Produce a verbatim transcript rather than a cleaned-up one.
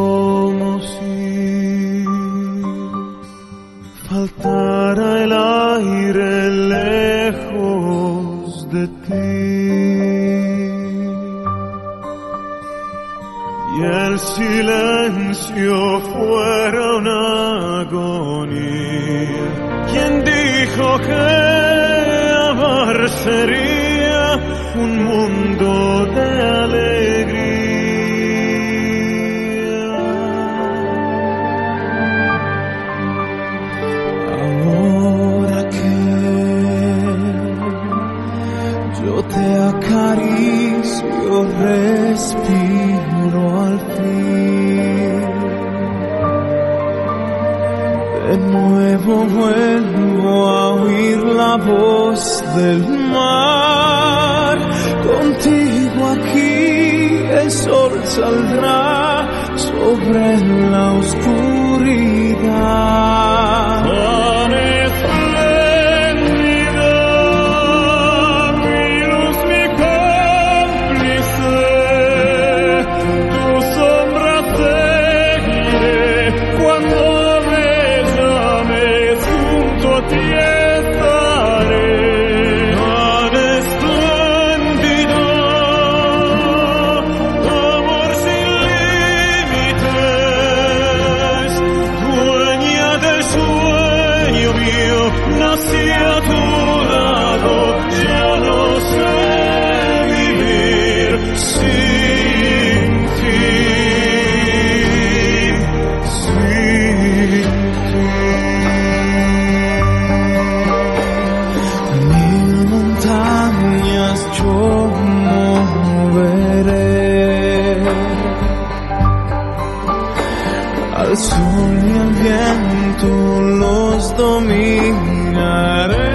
como si faltara el aire lejos de ti y el silencio fuera una agonía. ¿Quién dijo que amar sería un mundo de alegría? Ahora que yo te acaricio, respiro al fin, de nuevo vuelvo a oír la voz del mar. Contigo aquí el sol saldrá sobre la oscuridad. Tan espléndida, mi luz, mi cómplice, tu sombra seguiré cuando me llames, junto a ti estaré. Nací a tu lado, ya no sé vivir sin ti, sin ti. Mil montañas yo moveré, al sol y al viento los dominaré.